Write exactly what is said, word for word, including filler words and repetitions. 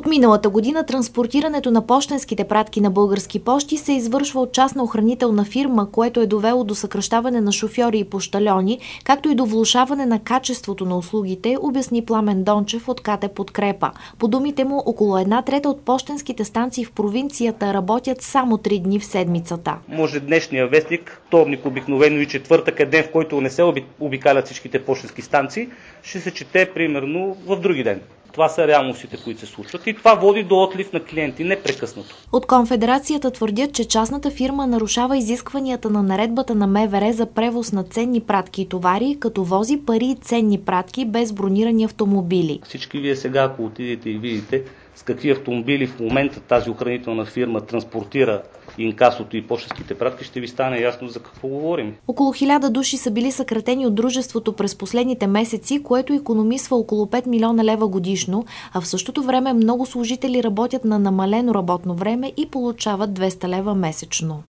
От миналата година транспортирането на пощенските пратки на Български пощи се извършва от частна охранителна фирма, което е довело до съкращаване на шофьори и пощальони, както и до влошаване на качеството на услугите, обясни Пламен Дончев от КТ Подкрепа. По думите му, около една трета от пощенските станции в провинцията работят само три дни в седмицата. Може днешния вестник, вторник обикновено и четвъртък е ден, в който не се обикалят всичките пощенски станции, ще се чете примерно в други ден. Това са реалностите, които се случват и това води до отлив на клиенти непрекъснато. От Конфедерацията твърдят, че частната фирма нарушава изискванията на наредбата на МВР за превоз на ценни пратки и товари, като вози пари и ценни пратки без бронирани автомобили. Всички вие сега, ако отидете и видите с какви автомобили в момента тази охранителна фирма транспортира инкасото и пощенските пратки, ще ви стане ясно за какво говорим. Около хиляда души са били съкратени от дружеството през последните месеци, което икономисва около пет милиона лева годишно, а в същото време много служители работят на намалено работно време и получават двеста лева месечно.